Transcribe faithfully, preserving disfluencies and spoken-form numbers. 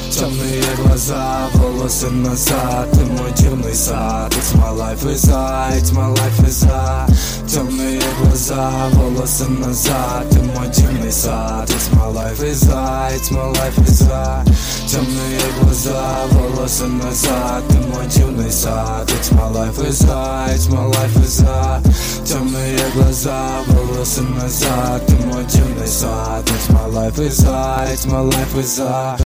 Темные глаза, волосы назад, ты мой дивный сад. It's my life is I, it's my life is I. Темные глаза, волосы назад, ты мой дивный сад. It's my life is I, it's my life is I. Темные глаза, волосы назад, ты мой дивный сад. It's my life is I, it's my life is I. Темные глаза, волосы назад, ты мой дивный сад. It's my life is I, it's my life is I.